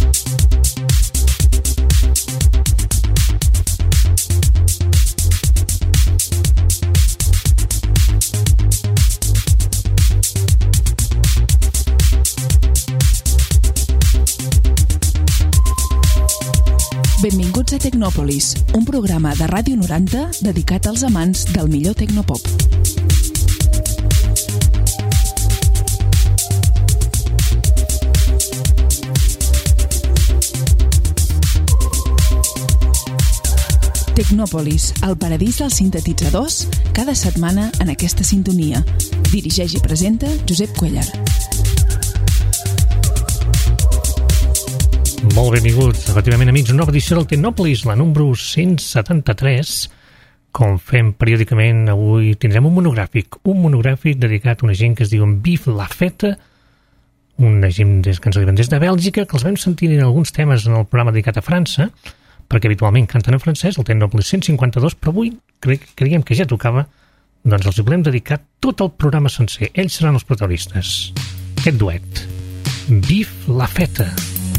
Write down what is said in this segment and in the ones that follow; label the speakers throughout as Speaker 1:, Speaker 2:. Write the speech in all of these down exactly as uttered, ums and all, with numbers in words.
Speaker 1: Benvinguts a Tecnòpolis, un programa de Ràdio noranta dedicat als amants del millor tecnopop. Tecnòpolis, el paradís dels sintetitzadors, cada setmana en aquesta sintonia. Dirigeix i presenta Josep Cuellar.
Speaker 2: Molt benvinguts, efectivament, amics, una nova edició del Tecnòpolis, la número cent setanta-tres. Com fem periòdicament, avui tindrem un monogràfic, un monogràfic dedicat a una gent que es diu Vive la Fête, una gent des, que ens arriben des de Bèlgica, que els vam sentir en alguns temes en el programa dedicat a França, perquè habitualment canten en francès, el Tecnòpolis cent cinquanta-dos, però avui cre creiem que ja tocava, doncs els volem dedicar tot el programa sencer. Ells seran els protagonistes. Aquest duet, Vive la Fête.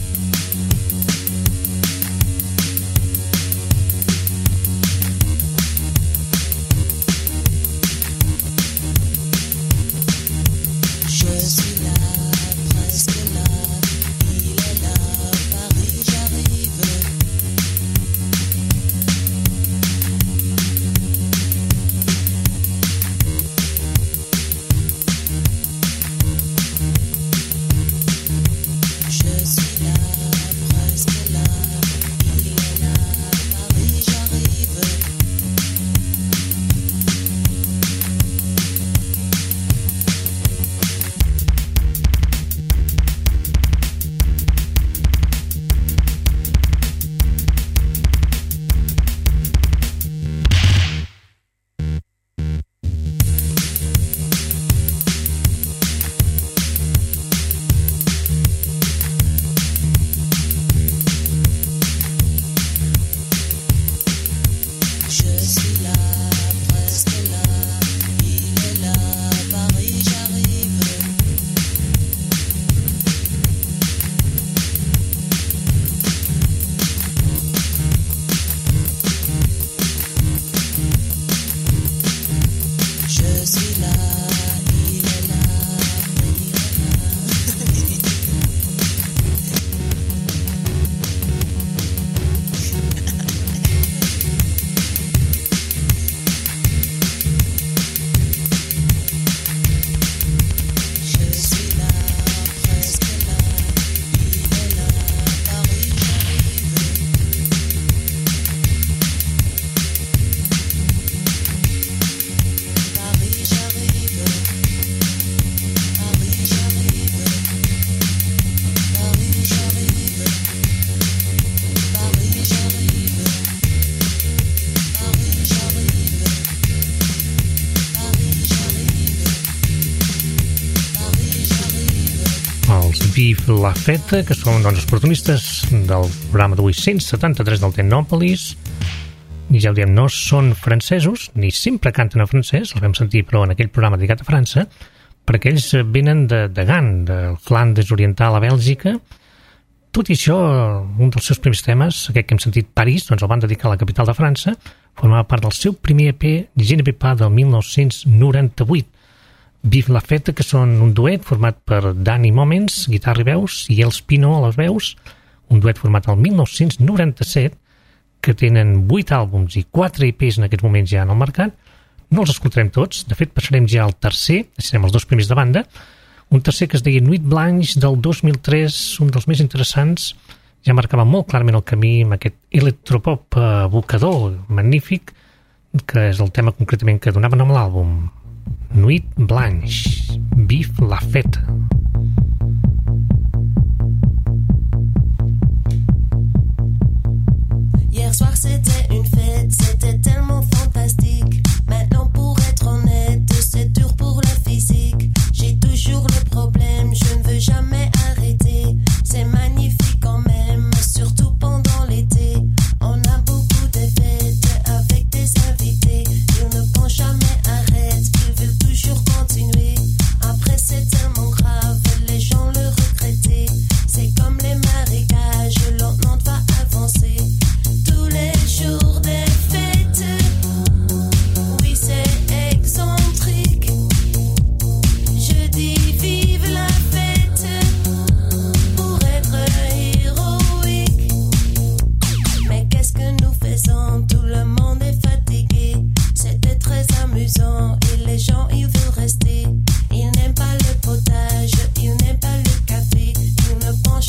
Speaker 2: Vive la Fête, que són doncs, els protagonistes del programa d'avui cent setanta-tres del Tecnòpolis. I ja ho diem, no són francesos, ni sempre canten en francès, els vam sentir però en aquell programa dedicat a França, perquè ells venen de, de Gant, del Flandes Oriental a Bèlgica. Tot i això, un dels seus primers temes, aquest que hem sentit, París, doncs el van dedicar a la capital de França, formava part del seu primer E P, Je ne peux pas, del mil nou-cents noranta-vuit. Vive la Fête, que són un duet format per Danny Moments, guitarra i veus, i Els Pino a les veus, un duet format el mil nou-cents noranta-set, que tenen vuit àlbums i quatre E Ps en aquests moments ja en el mercat. No els escoltarem tots, de fet passarem ja al tercer, serem els dos primers de banda, un tercer que es deia Nuit Blanche del dos mil tres, un dels més interessants, ja marcava molt clarament el camí amb aquest electropop evocador magnífic, que és el tema concretament que donava nom a l'àlbum. Nuit Blanche, Vive la Fête.
Speaker 3: Hier soir c'était une fête, c'était tellement fantastique. Maintenant pour être honnête, c'est dur pour la physique. J'ai toujours le problème, je ne veux jamais arrêter. C'est magnifique quand même, surtout pendant l'été. On a beaucoup de fêtes avec des invités. Ils ne pensent jamais arrête, ils veulent toujours continuer. Après c'est tellement grave, les gens le regrettaient. C'est comme les marécages.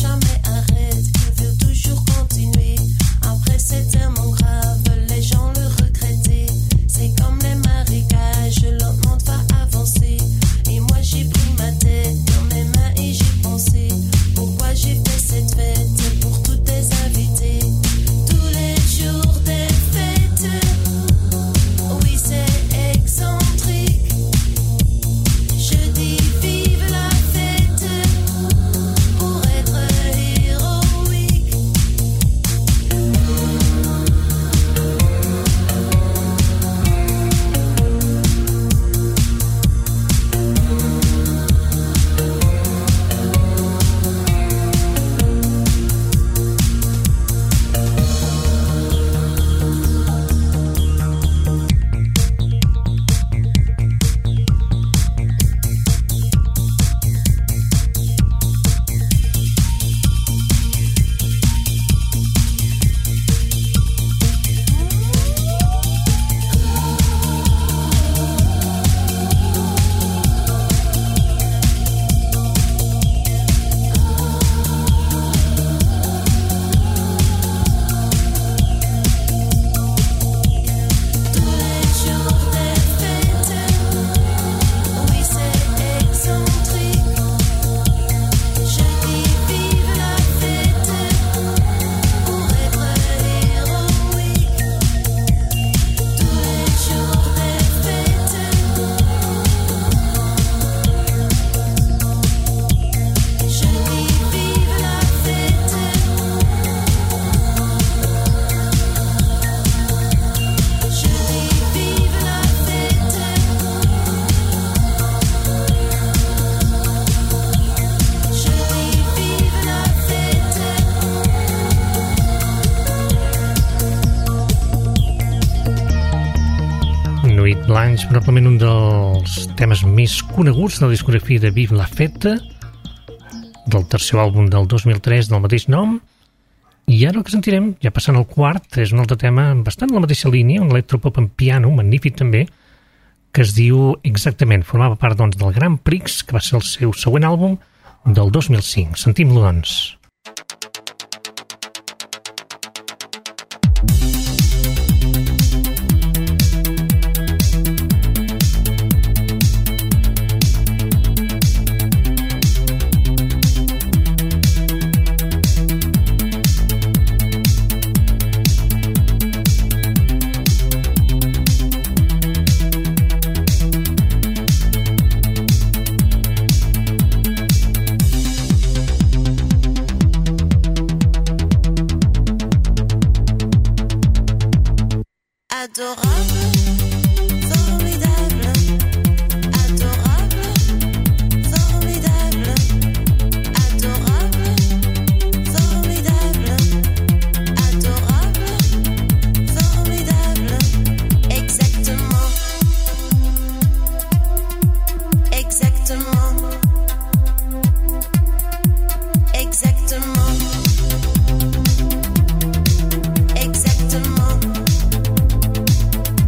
Speaker 3: jamais arrête, il veut toujours continuer. Après c'est tellement grave, les gens le regrettaient. C'est comme les marécages, le monde va avancer. Et moi j'ai pris ma tête dans mes mains et j'ai pensé, pourquoi j'ai fait cette fête pour tous tes invités. Tous les jours des fêtes, oui c'est excentrique. Je dis vive la fête pour être héroïque.
Speaker 2: Nuit Blanche, probablement un dels temes més coneguts de la discografia de Vive la Fête, del tercer àlbum del dos mil tres del mateix nom. I ara el que sentirem, ja passant al quart, és un altre tema bastant en la mateixa línia, un electropop en piano, magnífic també, que es diu Exactament. Formava part, doncs, del Grand Prix, que va ser el seu següent àlbum del dos mil cinc. Sentim-lo, doncs.
Speaker 3: Exactement.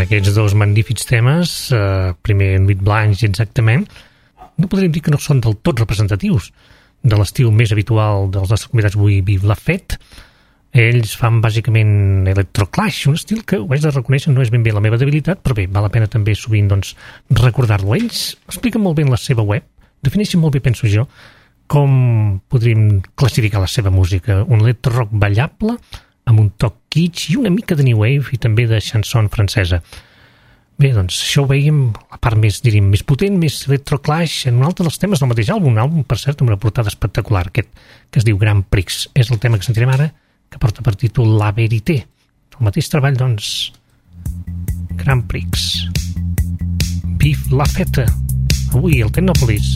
Speaker 2: aquests dos magnífics temes, eh, primer Nuit Blanche exactament, no podríem dir que no són del tot representatius de l'estil més habitual dels nostres convidats avui, Vive la Fête. Ells fan bàsicament electroclash, un estil que, ho haig de reconèixer, no és ben bé la meva debilitat, però bé, val la pena també sovint doncs, recordar-lo. Ells expliquen molt bé en la seva web, defineixen molt bé, penso jo, com podríem classificar la seva música. Un electro-rock ballable, amb un toc kitsch i una mica de new wave i també de chanson francesa. Bé, doncs això ho veiem la part més, diríem, més potent, més electroclash en un altre dels temes del mateix àlbum, un àlbum, per cert, amb una portada espectacular, aquest que es diu Grand Prix. És el tema que sentirem ara, que porta per títol La Vérité. El mateix treball, doncs, Grand Prix. Vive la Fête. Avui, al Tecnòpolis.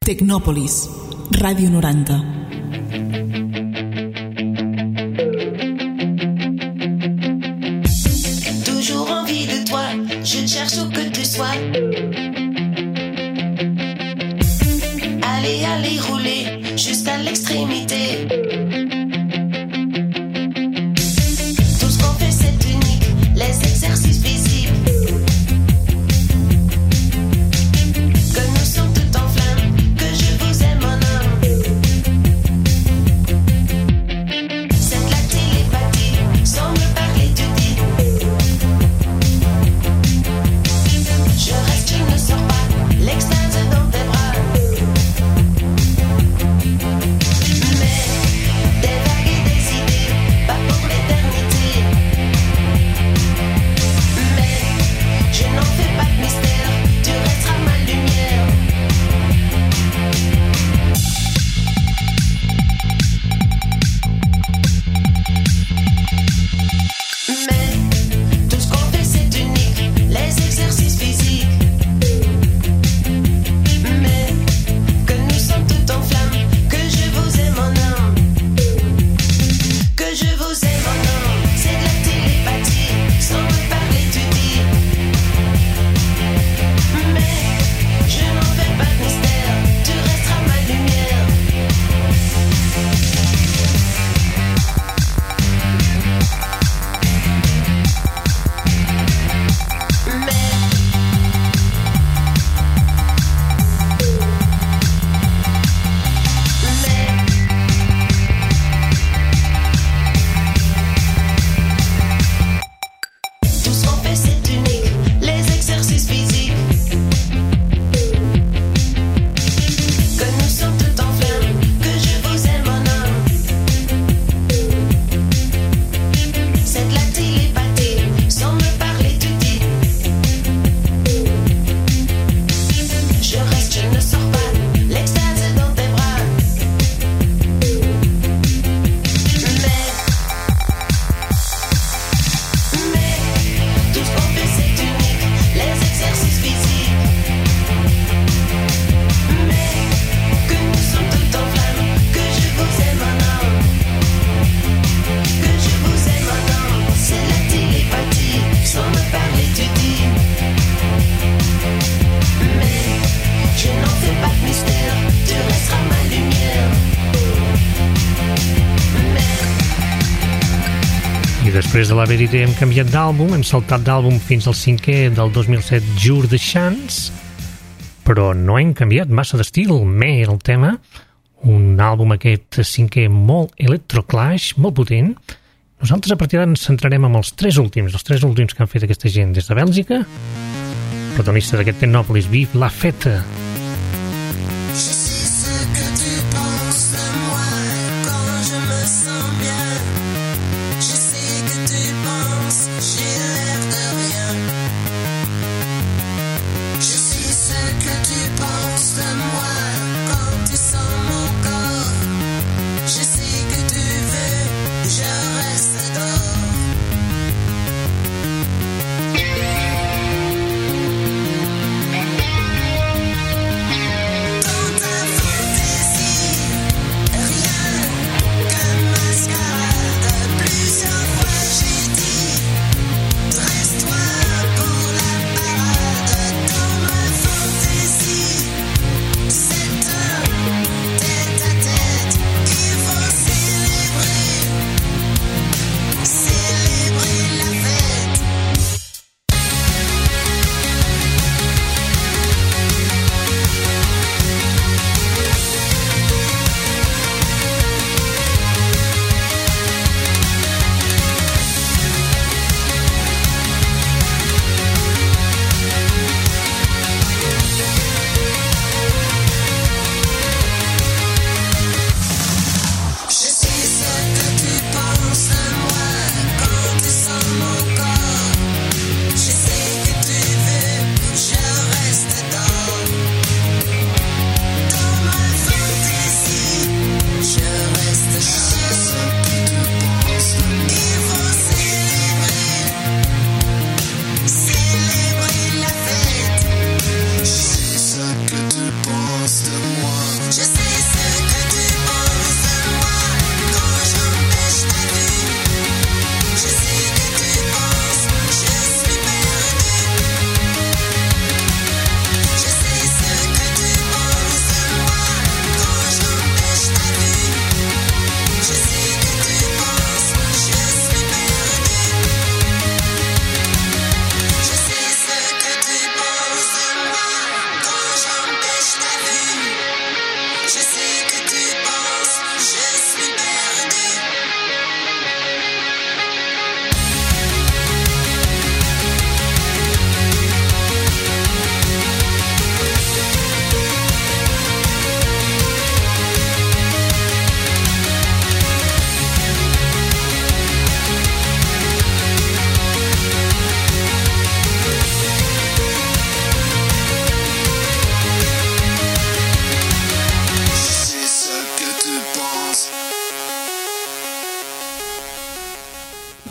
Speaker 1: Tecnòpolis, Ràdio noranta.
Speaker 3: Toujours envie de toi, je cherche où que tu sois. Allez, allez, rouler jusqu'à l'extrémité. Tout ce qu'on fait c'est unique, les exercices physiques. Que nous sommes tout en flammes, que je vous aime mon homme. C'est de la télépathie, sans me parler tu dis. Je reste, je ne sors pas, l'extase dans tes bras. Mais des vagues et des idées, pas pour l'éternité. Mais je n'en fais pas de mystère, tu resteras ma lumière. Mais tout ce qu'on fait c'est unique, les exercices physiques. Mais que nous sommes tout en flammes, que je vous aime mon homme. Que je vous aime mon homme, c'est de la télépathie, sans me parler tu dis. Mais je n'en fais pas de mystère, tu resteras ma lumière. Mais tout ce qu'on fait c'est unique, les exercices physiques. Que nous sommes tout en flammes, que je vous aime mon homme. C'est de la télépathie, sans me parler tu dis. Je reste, je ne sors pas, l'extase dans tes bras. Mais Mais tout ce qu'on fait c'est unique, les exercices physiques. Mais que nous sommes tout en flammes, que je vous aime mon homme. Que je vous aime mon homme, c'est la télépathie, sans me parler tu dis. Mais je n'en fais pas de mystère, tu resteras ma lumière. Mais
Speaker 2: I després de la Verité hem canviat d'àlbum, hem saltat d'àlbum fins al cinquè del dos mil set, Jour de Chance, però no hem canviat massa d'estil, me el tema, un àlbum aquest cinquè molt electroclash, molt potent. Nosaltres a partir d'ara ens centrarem en els tres últims, els tres últims que han fet aquesta gent des de Bèlgica, protagonista d'aquest Tecnòpolis, Vive la Fête.
Speaker 3: je sais ce que tu penses de moi quand je me sens bien. Je sais que tu penses j'ai l'air de rien. Je sais ce que tu penses de moi quand tu sens mon corps. Je sais que tu veux que je reste dehors.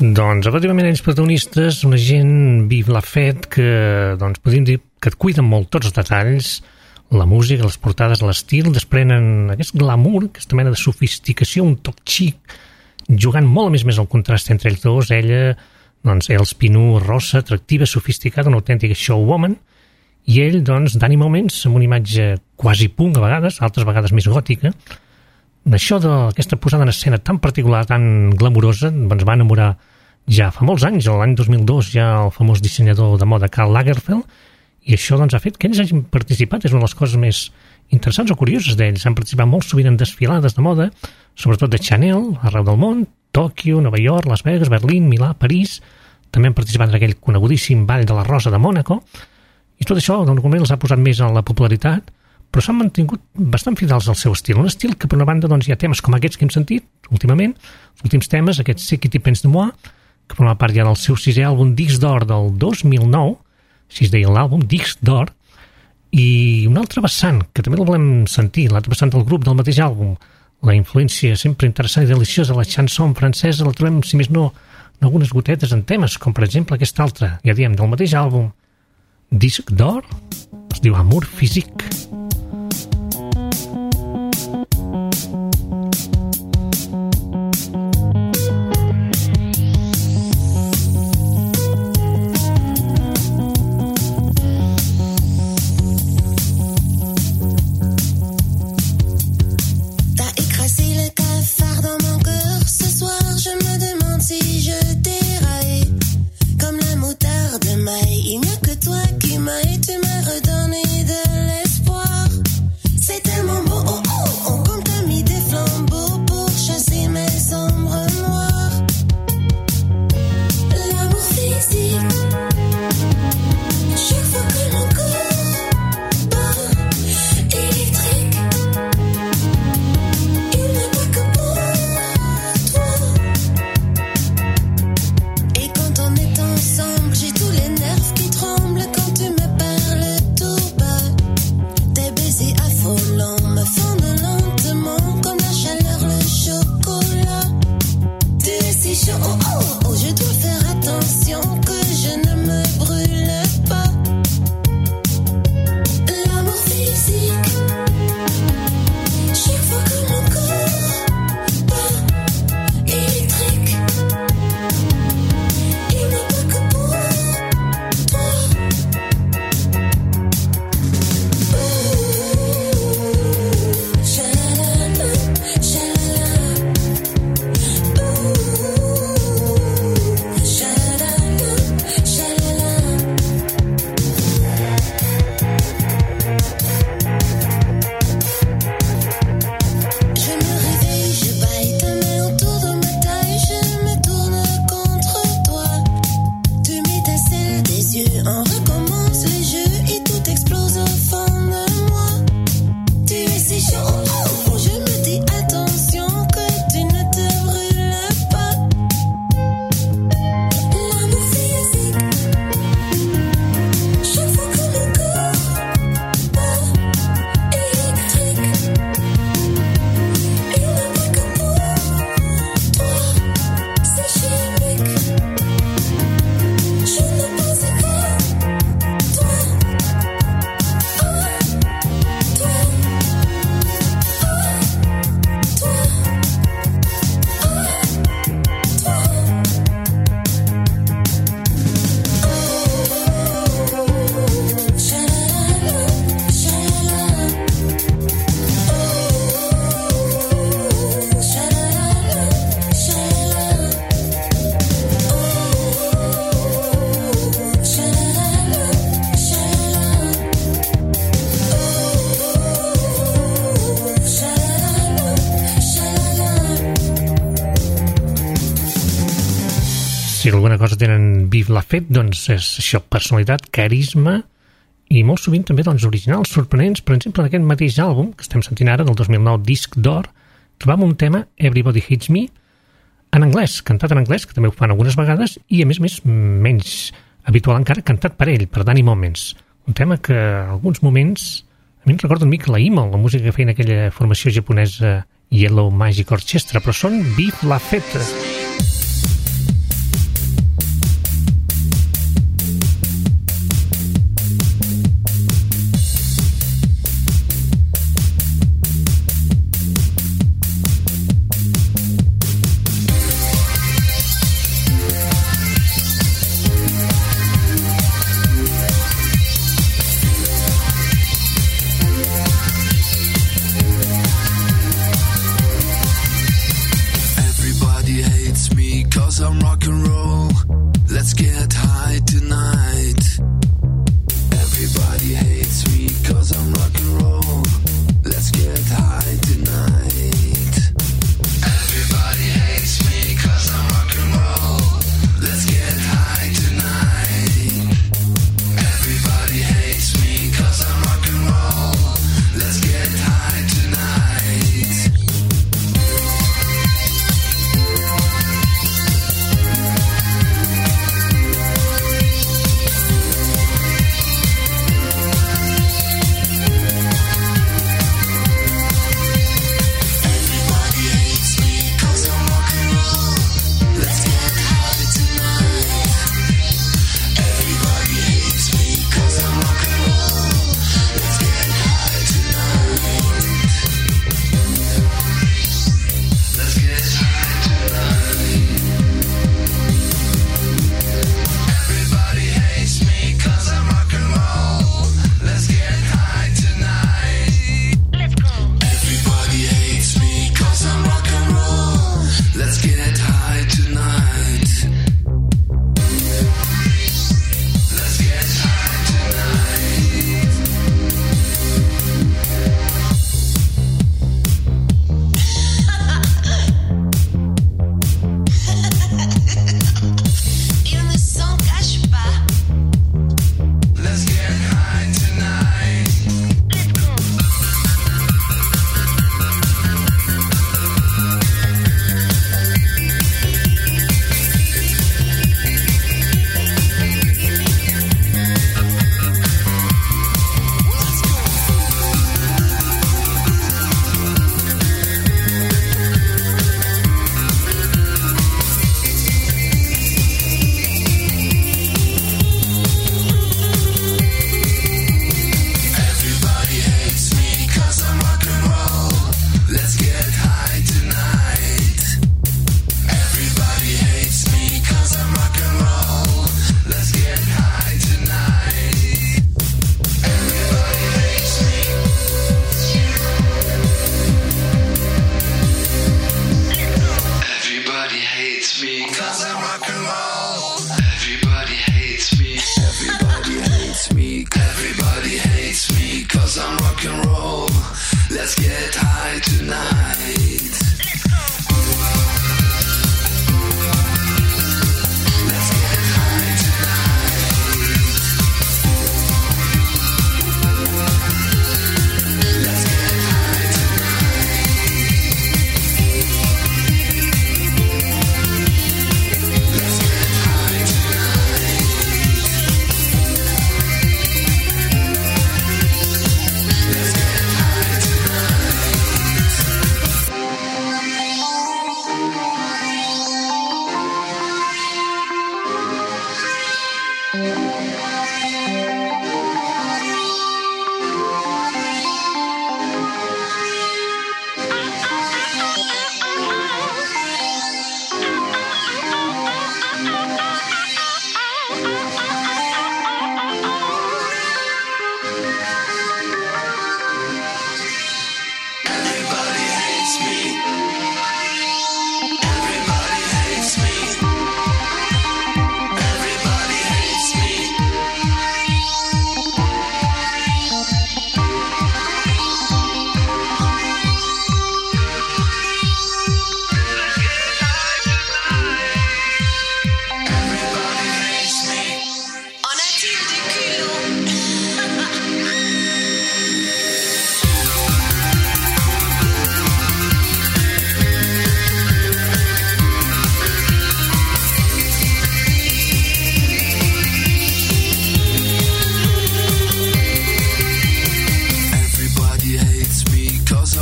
Speaker 2: Doncs, relativament a ells protagonistes, una gent Vive la Fête que, doncs, podríem dir que et cuiden molt tots els detalls, la música, les portades, l'estil, desprenen aquest glamour, aquesta mena de sofisticació, un toc xic, jugant molt a més més el contrast entre ells dos. Ella, doncs, Els Pinú, rossa, atractiva, sofisticada, una autèntica showwoman, i ell, doncs, d'ànim moments, amb una imatge quasi punk a vegades, altres vegades més gòtica. Això d'aquesta posada en escena tan particular, tan glamurosa, ens va enamorar ja fa molts anys, l'any dos mil dos, ja el famós dissenyador de moda Karl Lagerfeld, i això doncs, ha fet que ells hagin participat, és una de les coses més interessants o curioses d'ells. Han participat molt sovint en desfilades de moda, sobretot de Chanel, arreu del món, Tòquio, Nova York, Las Vegas, Berlín, Milà, París. També han participat en aquell conegudíssim Ball de la Rosa de Mònaco, i tot això normalment els ha posat més en la popularitat, però s'han mantingut bastant fidels al seu estil. Un estil que, per una banda, doncs, hi ha temes com aquests que hem sentit últimament, els últims temes, aquests C'est qui tu penses de moi, que forma part ja del seu sisè àlbum Disc d'Or del dos mil nou, així es deia l'àlbum, Disc d'Or, i un altre vessant, que també el volem sentir, l'altre vessant del grup del mateix àlbum, la influència sempre interessant i deliciosa de la chanson francesa, la trobem, si més no, en algunes gotetes en temes, com per exemple aquest altre, ja diem, del mateix àlbum, Disc d'Or, es diu Amour Physique. Si alguna cosa tenen Vive la Fête, doncs és això, personalitat, carisma i molt sovint també doncs, originals, sorprenents. Per exemple, en aquest mateix àlbum que estem sentint ara, del dos mil nou, Disc d'Or, trobam un tema, Everybody Hates Me, en anglès, cantat en anglès, que també ho fan algunes vegades, i a més a més, menys habitual encara, cantat per ell, per Danny Moments. Un tema que en alguns moments a mi em recorda una mica la Imo, la música que feien aquella formació japonesa Yellow Magic Orchestra, però són Vive la Fête.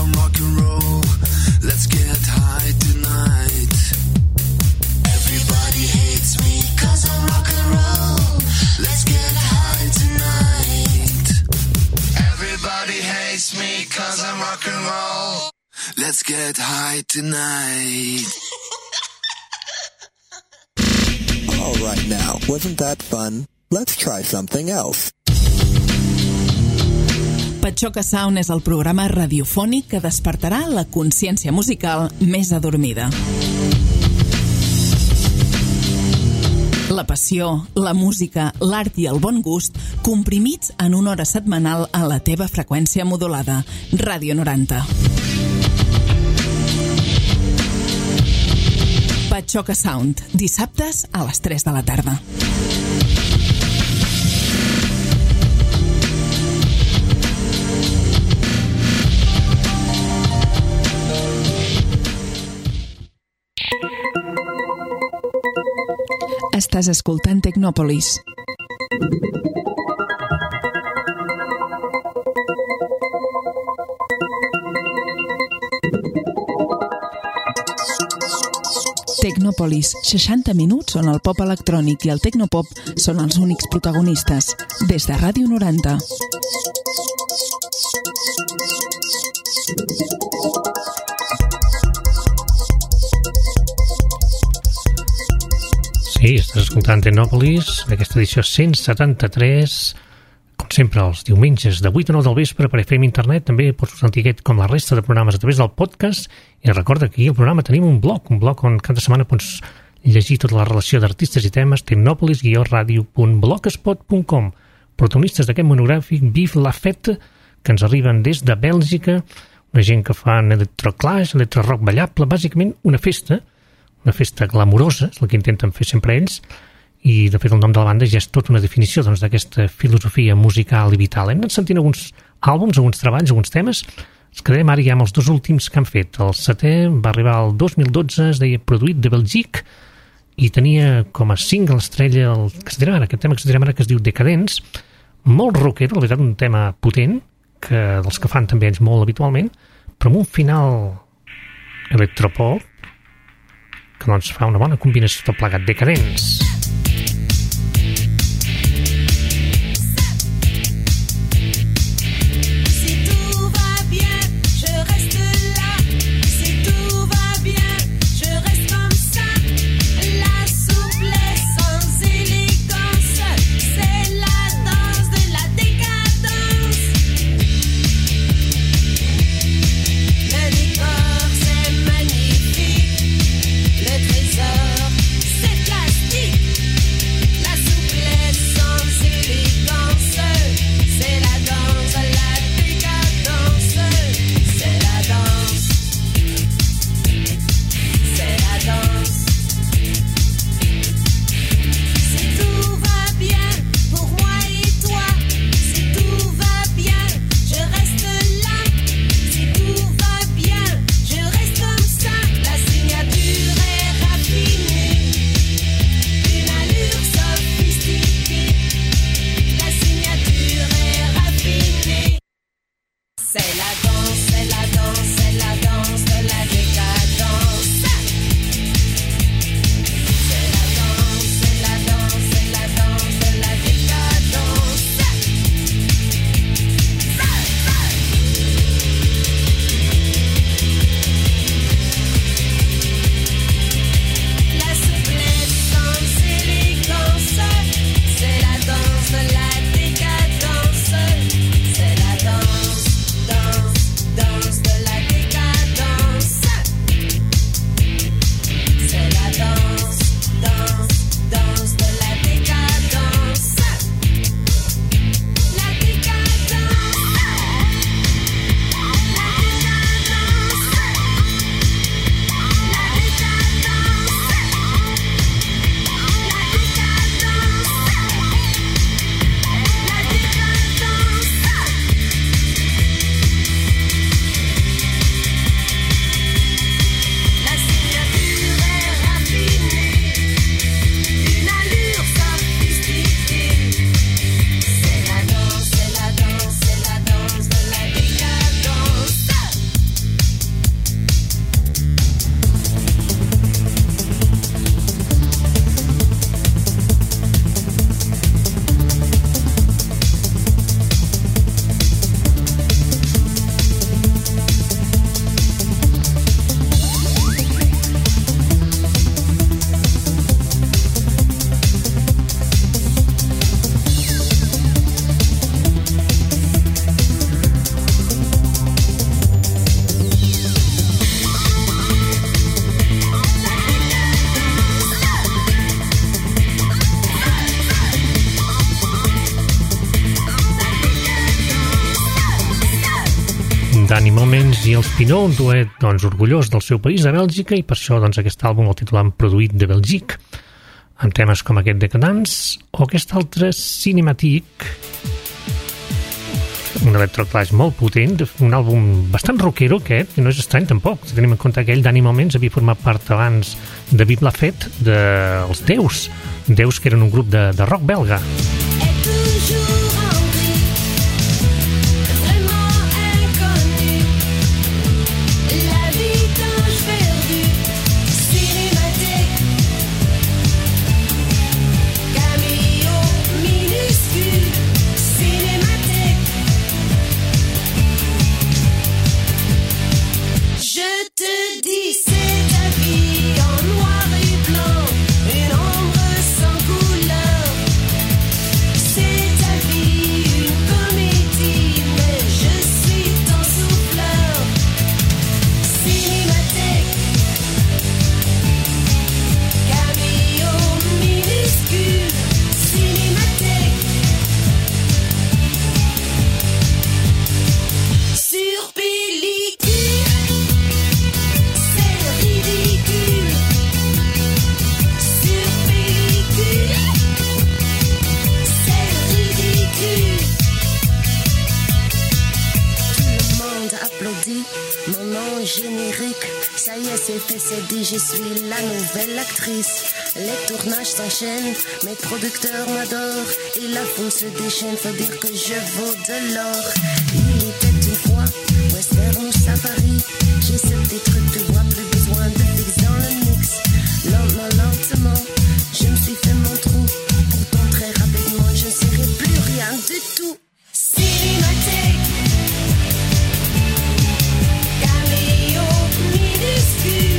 Speaker 4: some rock and roll. Let's get high tonight. Everybody hates me cause I'm rock and roll. Let's get high tonight. Everybody hates me cause I'm rock and roll. Let's get high tonight.
Speaker 5: All right now, wasn't that fun? Let's try something else.
Speaker 1: Patxoca Sound és el programa radiofònic que despertarà la consciència musical més adormida. La passió, la música, l'art i el bon gust comprimits en una hora setmanal a la teva freqüència modulada. Ràdio noranta. Patxoca Sound, dissabtes a les tres de la tarda. Estàs escoltant Tecnòpolis. Tecnòpolis, seixanta minuts on el pop electrònic i el tecnopop són els únics protagonistes. Des de Ràdio noranta.
Speaker 2: Sí, estàs escoltant Tecnòpolis, d'aquesta edició cent setanta-tres, com sempre, els diumenges de vuit a nou del vespre per F M Internet. També pots sentir aquest com la resta de programes a través del podcast. I recorda que aquí al programa tenim un blog, un blog on cada setmana pots llegir tota la relació d'artistes i temes, tecnòpolis guió radio punt blogspot punt com. Protagonistes d'aquest monogràfic, Vive la Fête, que ens arriben des de Bèlgica, una gent que fan electroclash, electrorock ballable, bàsicament una festa, una festa glamurosa, és el que intenten fer sempre ells, i de fet el nom de la banda ja és tota una definició doncs, d'aquesta filosofia musical i vital. Hem anat sentint alguns àlbums, alguns treballs, alguns temes. Ens quedarem ara ja amb els dos últims que han fet. El setè va arribar al dos mil dotze, es deia Produït de Belgique, i tenia com a single estrella el que es dirà ara, aquest tema que es dirà ara, que es diu Decadents, molt rockero, la veritat, un tema potent, que dels que fan també ells molt habitualment, però amb un final electropop que doncs fa una bona combinació tot plegat. Decadents.
Speaker 3: Magnifique, le trésor, c'est plastique.
Speaker 2: i els Pinot, un duet doncs, orgullós del seu país, de Bèlgica, i per això doncs, aquest àlbum el titulam Produït de Belgique, amb temes com aquest Decadence o aquest altre Cinematic, un electroclash molt potent, un àlbum bastant rockero aquest, i no és estrany tampoc, si tenim en compte que ell d'Anima Moments havia format part abans de Vive la Fête dels Deus, Deus que eren un grup de, de rock belga.
Speaker 3: Je suis la nouvelle actrice. Les tournages s'enchaînent, mes producteurs m'adorent et la foule se déchaîne, faut dire que je vaux de l'or. Il était une fois western ou safari. J'ai ce petit truc, tu vois, plus besoin de fixe dans le mix. Lentement, lentement, je me suis fait mon trou. Pourtant très rapidement, je ne serai plus rien du tout. Cinématique, caméo minuscule.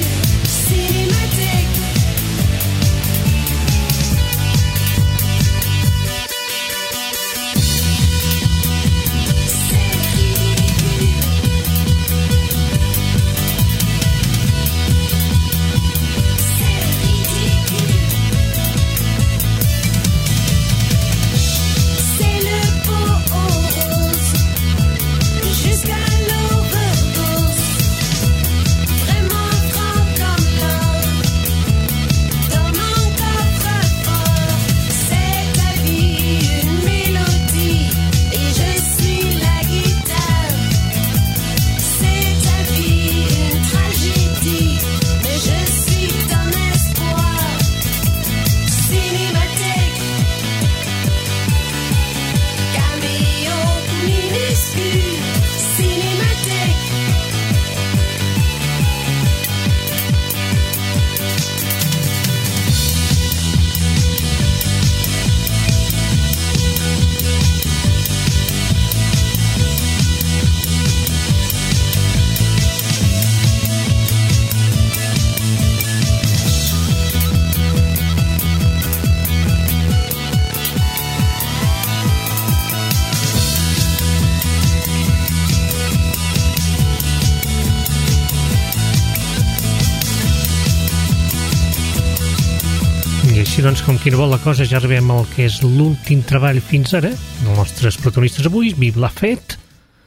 Speaker 2: Així doncs, com qui no vol la cosa, ja arribem al que és l'últim treball fins ara dels nostres protagonistes avui, Vive la Fête.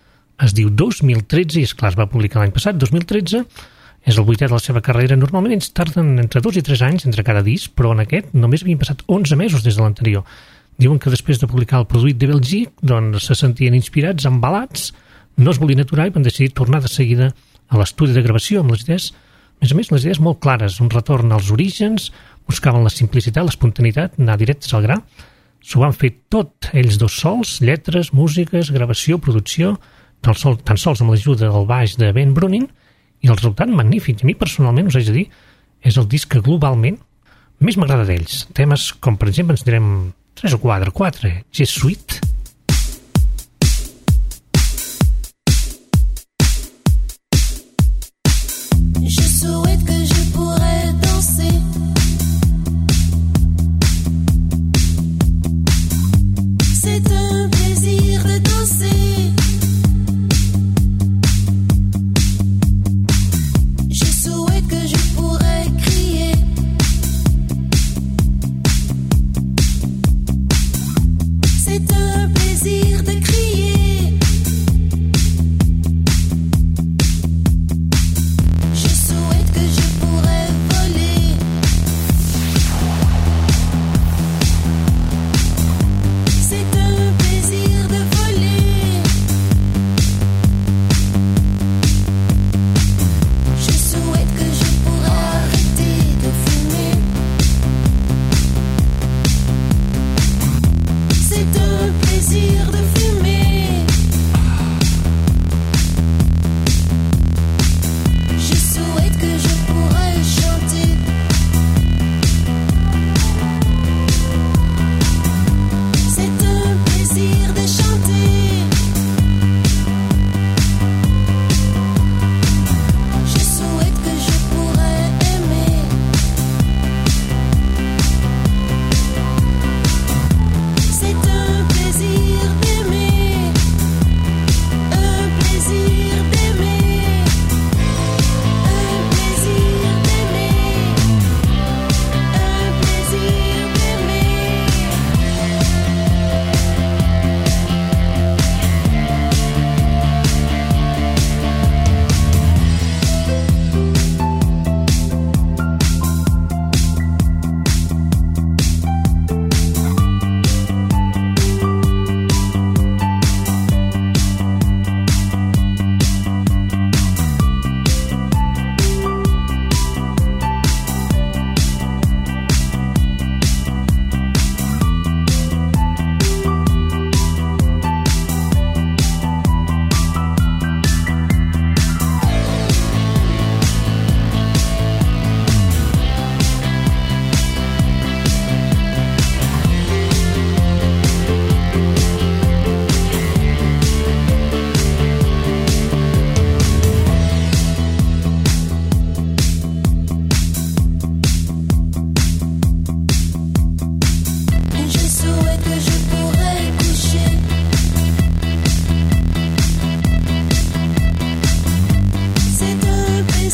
Speaker 2: Es diu dos mil tretze i, esclar, es va publicar l'any passat, dos mil tretze. És el vuitè de la seva carrera. Normalment ells tarden entre dos i tres anys entre cada disc, però en aquest només havien passat onze mesos des de l'anterior. Diuen que després de publicar el Produït de Belgique, doncs se sentien inspirats, embalats, no es volien aturar i van decidir tornar de seguida a l'estudi de gravació amb les idees, a més a més, les idees molt clares, un retorn als orígens, buscaven la simplicitat, l'espontaneïtat, anar directes al gra. S'ho van fer tot ells dos sols, lletres, músiques, gravació, producció, tan, sol, tan sols amb l'ajuda del baix de Ben Brunin, i el resultat magnífic. A mi personalment, us haig de dir, és el disc que globalment més m'agrada d'ells. Temes com, per exemple, ens direm tres o quatre, quatre, G Suite.
Speaker 3: Je souhaite que je pourrais danser. C'est un plaisir de danser. Je souhaite que je pourrais crier. C'est un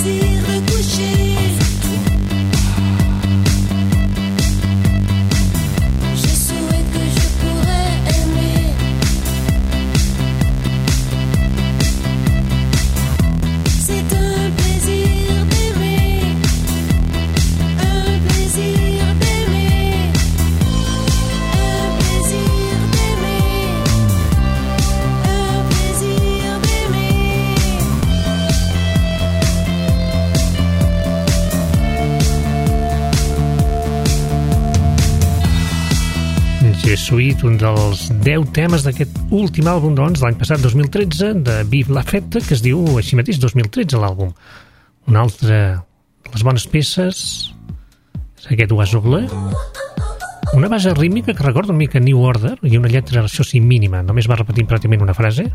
Speaker 3: désir de coucher. Je souhaite que je pourrais aimer. C'est un plaisir d'aimer, un plaisir d'aimer, un plaisir d'aimer, un plaisir d'aimer.
Speaker 2: Jesuit, un dels deu temes d'aquest últim àlbum, doncs, l'any passat, dos mil tretze, de Vive la Fête, que es diu així mateix, dos mil tretze, l'àlbum. Una altra de les bones peces és aquest Oiseau Bleu. Una base rítmica que recorda una mica New Order i una lletra, això sí, mínima. Només va repetint pràcticament una frase.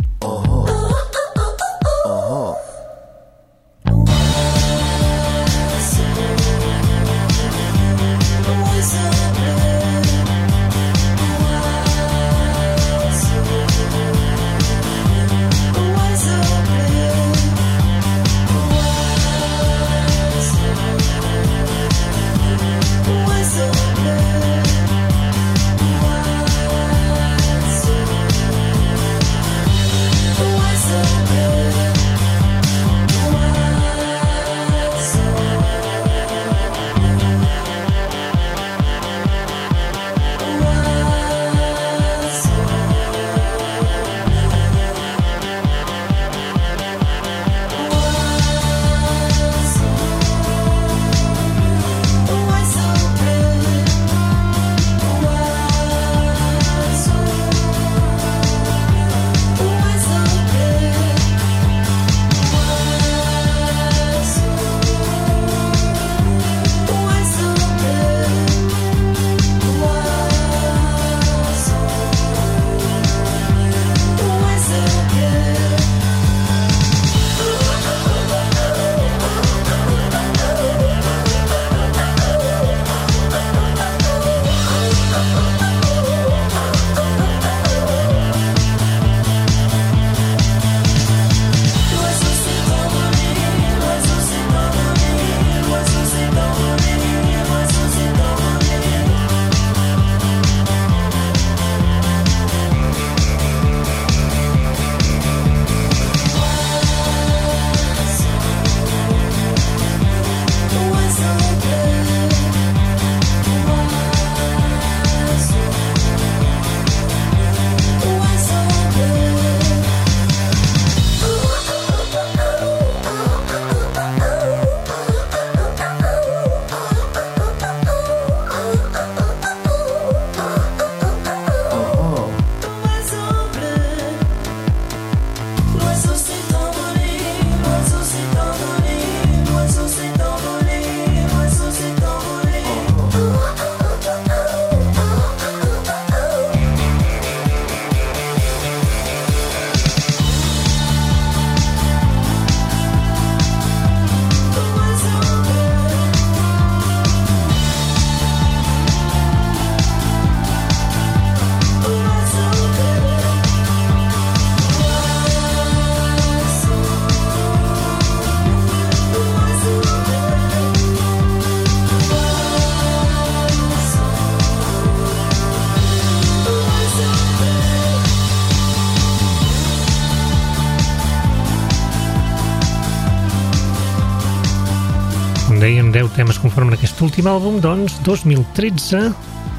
Speaker 2: Dèiem deu temes conformen aquest últim àlbum, doncs dos mil tretze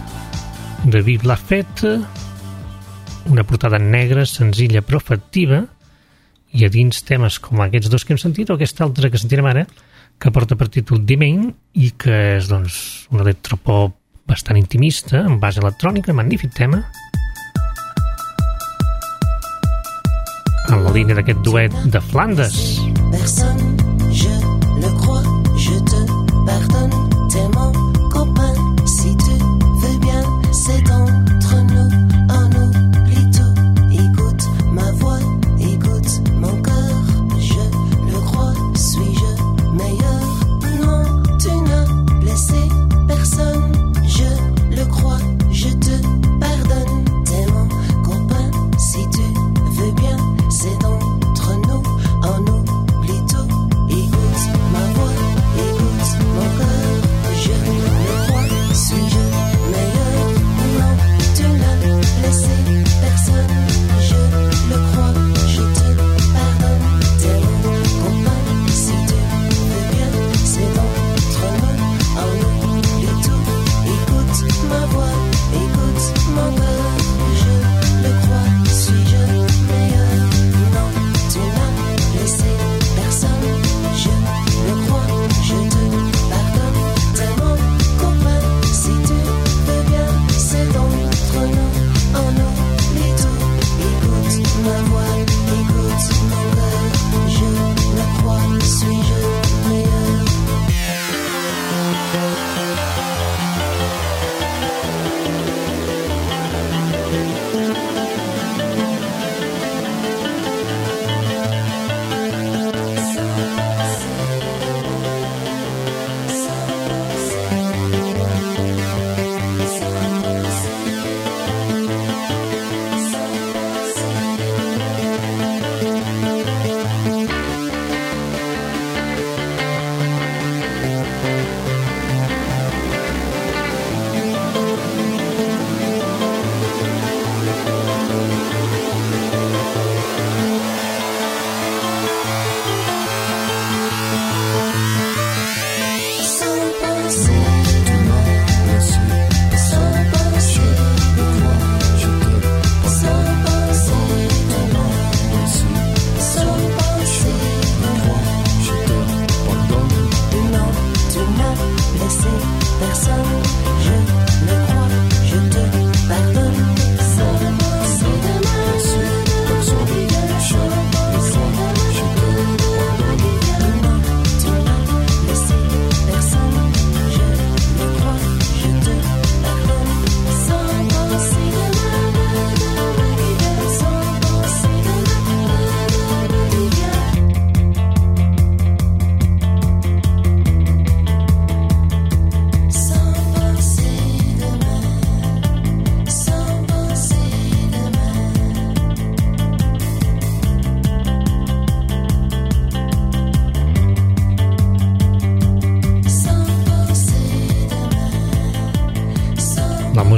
Speaker 2: de Vive la Fête, una portada negra, senzilla però efectiva, i a dins temes com aquests dos que hem sentit o aquest altre que sentirem ara, que porta per títol Domain i que és doncs un electropop bastant intimista, amb base electrònica, magnífic tema, en la línia d'aquest duet de Flandes.
Speaker 3: Personne, je le crois, je te pardonne, t'es mon copain, si tu veux bien, c'est entre nous, on oublie tout, écoute ma voix, écoute mon cœur, je le crois, suis-je meilleur? Non, tu n'as blessé personne, je le crois, je te pardonne, t'es mon copain, si tu veux bien, c'est entre nous, on oublie tout, écoute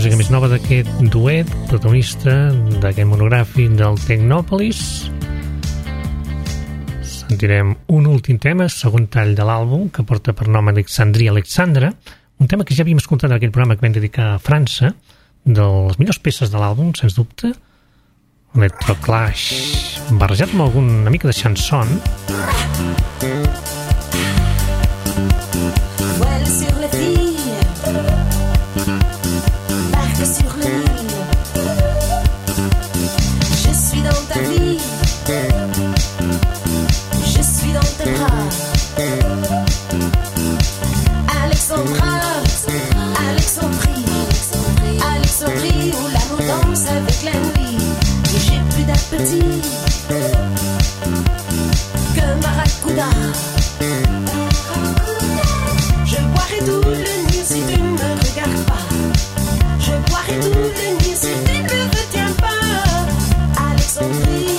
Speaker 2: música més nova d'aquest duet, protagonista d'aquest monogràfic del Tecnòpolis. Sentirem un últim tema, segon tall de l'àlbum, que porta per nom Alexandria Alexandra, un tema que ja havíem escoltat en aquell programa que vam dedicar a França, de les millors peces de l'àlbum, sens dubte, Electroclash, barrejat amb alguna mica de chanson.
Speaker 3: Voile sur les filles, barque sur le Nil. Je suis dans ta vie, je suis dans tes bras. Alexandra, Alexandrie, Alexandrie où l'amour danse avec la nuit. Et j'ai plus d'appétit que Maracuda. Je boirai tout le Nil si tu ne me regardes pas. Je boirai tout le Nil si tu ne me retiens pas. Alexandrie,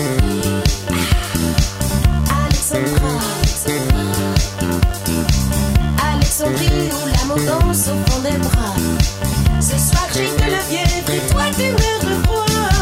Speaker 3: Alexandra, Alexandrie où l'amour danse au fond des bras. Ce soir j'ai de la fièvre et toi tu me refroids.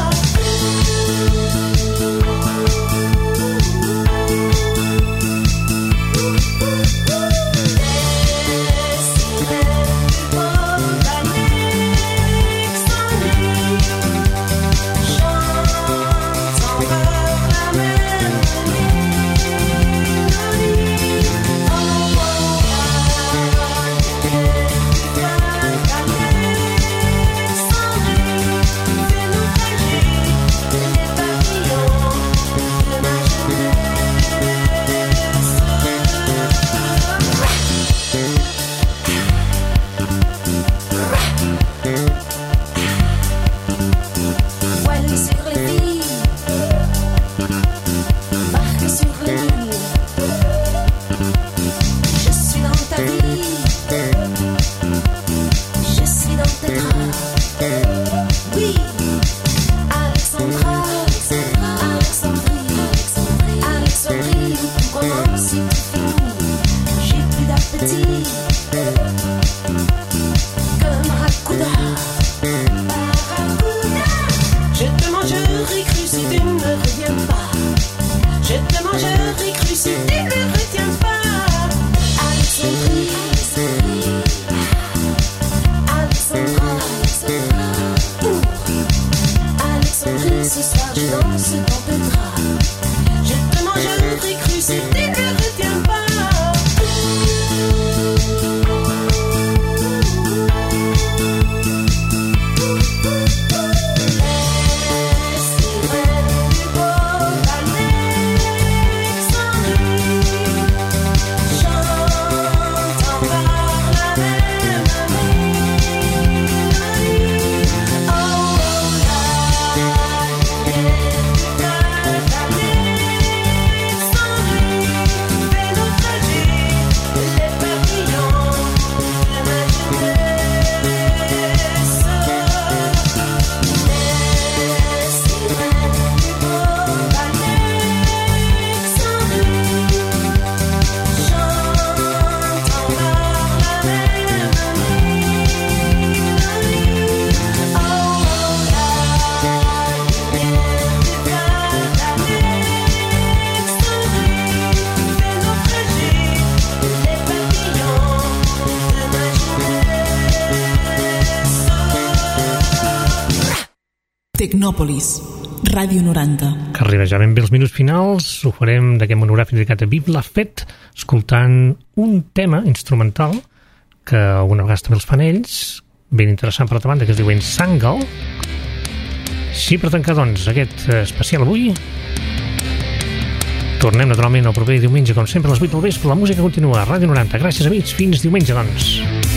Speaker 1: Tecnòpolis, Ràdio noranta.
Speaker 2: Que arriba ja ben bé els minuts finals. Ho farem d'aquest monogràfic dedicat a Vive la Fête, escoltant un tema instrumental que alguna vegada també els fan ells, ben interessant per altra banda, que es diu Ensangle. Sí, per tancar, doncs, aquest especial avui. Tornem naturalment el proper diumenge, com sempre, a les vuit del vespre. La música continua a Ràdio noranta. Gràcies, amics. Fins diumenge, doncs.